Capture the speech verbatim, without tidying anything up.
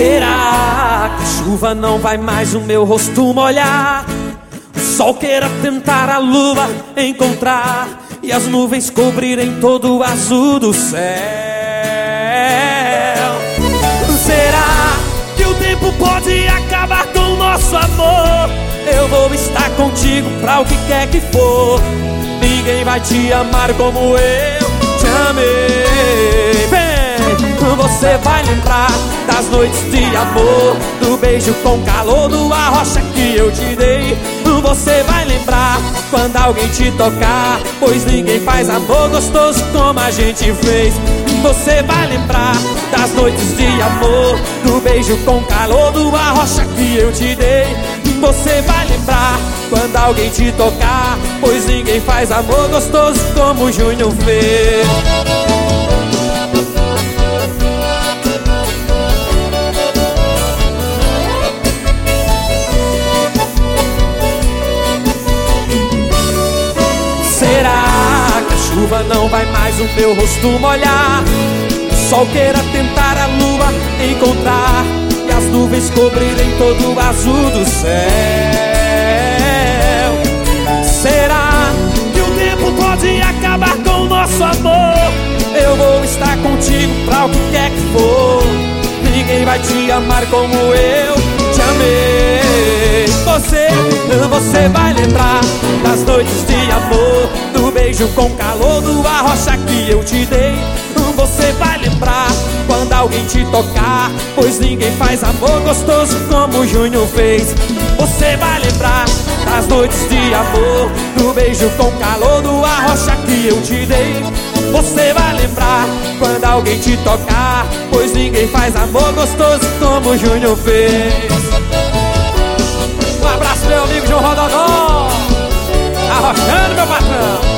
Será que a chuva não vai mais o meu rosto molhar? O sol queira tentar a lua encontrar e as nuvens cobrirem todo o azul do céu. Será que o tempo pode acabar com o nosso amor? Eu vou estar contigo pra o que quer que for. Ninguém vai te amar como eu te amei. Vem, você vai lembrar das noites de amor, do beijo com calor, do arrocha que eu te dei. Você vai lembrar quando alguém te tocar, pois ninguém faz amor gostoso como a gente fez. Você vai lembrar das noites de amor, do beijo com calor, do arrocha que eu te dei. Você vai lembrar quando alguém te tocar, pois ninguém faz amor gostoso como o Júnior fez. Será que a chuva não vai mais o meu rosto molhar? O sol queira tentar a lua encontrar e as nuvens cobrirem todo o azul do céu. Será que o tempo pode acabar com o nosso amor? Eu vou estar contigo pra o que quer que for. Ninguém vai te amar como eu te amei. Você, você vai lembrar das noites de amor, do beijo com calor, do arrocha que eu te dei. Você vai lembrar quando alguém te tocar, pois ninguém faz amor gostoso como o Júnior fez. Você vai lembrar das noites de amor, do beijo com calor, do arrocha que eu te dei. Você vai lembrar quando alguém te tocar, pois ninguém faz amor gostoso como o Júnior fez. Um abraço, meu amigo João Rododó, arrochando, meu patrão.